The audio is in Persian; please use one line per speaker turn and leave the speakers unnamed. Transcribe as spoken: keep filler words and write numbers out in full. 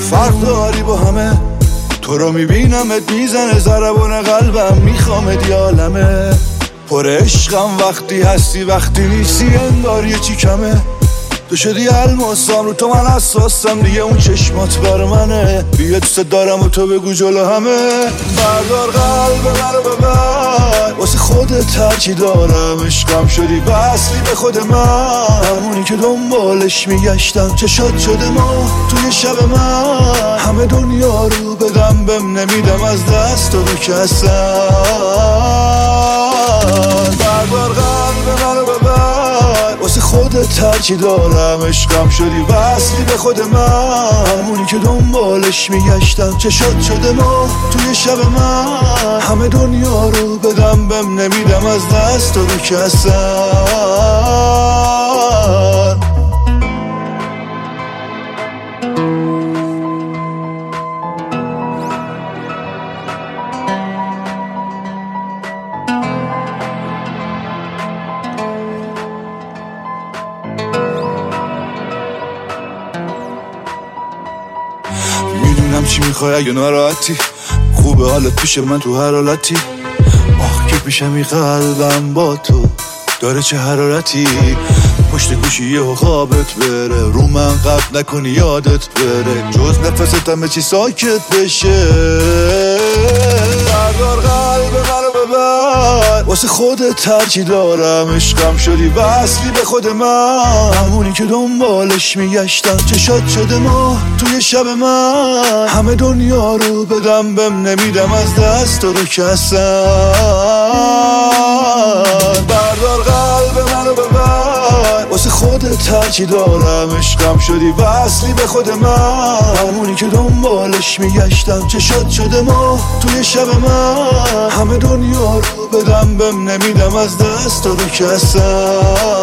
فرق داری با همه، تو رو میبینمت میزنه ضربان قلبم، میخوامت یالمه. پر عشقم وقتی هستی وقتی نیستی انگار یه چی کمه. تو شدی الماسم رو تو من حساسم دیگه، اون چشمات بر منه. بیا دوست دارم و تو بگو جلو همه. بردار قلب منو ببر، واسه خودت هرچی دارم. عشقم شدی وصلی به خود من، همونی که دنبالش میگشتم. چشات شده ما توی شب من، همه دنیا رو بدم بهم نمیدم از دست تو بکسم. بردار قلب منو ببر، واسه خودت هرچی دارم. عشقم شدی وصلی به خود من، همونی که دنبالش میگشتم. چشات شده ما توی شب من، همه دنیا رو بدم بهم نمیدم از دست تو بکسم. میدونم چی میخوای اگه ناراحتی، خوبه حالت پیش من تو هر حالتی. آخ که پیشم این قلبم با تو داره چه حرارتی. پشت گوشی یه خوابت بره، رو من قطع نکنی یادت بره. جز نفست همه چی ساکت بشه. بردار قلب منو ببر، واسه خودت هرچی دارم. عشقم شدی وصلی به خود من، همونی که دنبالش میگشتم. چشات شده ما توی شب من، همه دنیا رو بدم بهم نمیدم از دست تو بکسم. بردار قلب منو ببر، واسه خودت هرچی دارم. عشقم شدی وصلی به خود من، همونی که دنبالش میگشتم. چشات شده ما توی شب من، همه دنیا رو بدم بهم نمیدم از دست تو بکسم.